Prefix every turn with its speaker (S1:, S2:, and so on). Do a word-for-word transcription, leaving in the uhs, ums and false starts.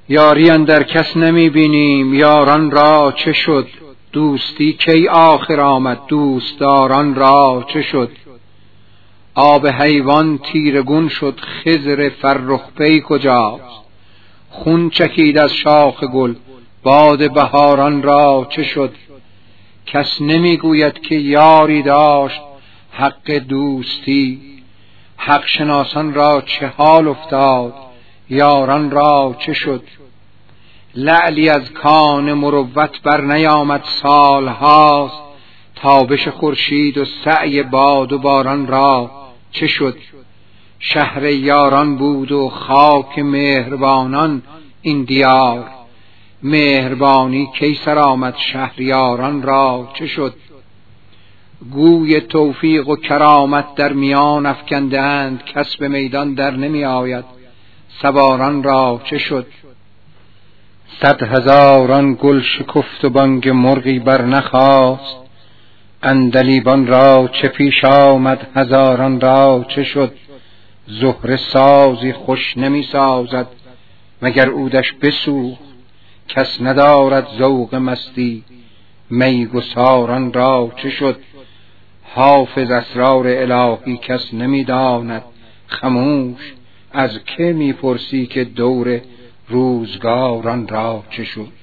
S1: یاری اندر کس نمی بینیم، یاران را چه شد؟ دوستی کی آخر آمد، دوستداران را چه شد؟ آب حیوان تیرگون شد، خضر فرخ پی کجاست؟ خون چکید از شاخ گل، باد بهاران را چه شد؟ کس نمی گوید که یاری داشت حق دوستی، حق شناسان را چه حال افتاد، یاران را چه شد؟ لعلی از کان مروت بر نیامد سال هاست، تابش خورشید و سعی باد و باران را چه شد؟ شهر یاران بود و خاک مهربانان این دیار، مهربانی کی سر آمد، شهریاران را چه شد؟ گوی توفیق و کرامت در میان افکنده اند، کس به میدان در نمی آید، سواران را چه شد؟ صد هزاران گل شکفت و بانگ مرغی بر نخاست، عندلیبان را چه پیش آمد، هزاران را چه شد؟ زهره سازی خوش نمی سازد مگر عودش بسوخت، کس ندارد ذوق مستی، میگساران را چه شد؟ حافظ اسرار الهی کس نمی داند، خموش از که می پرسی که دور روزگاران را چه شد؟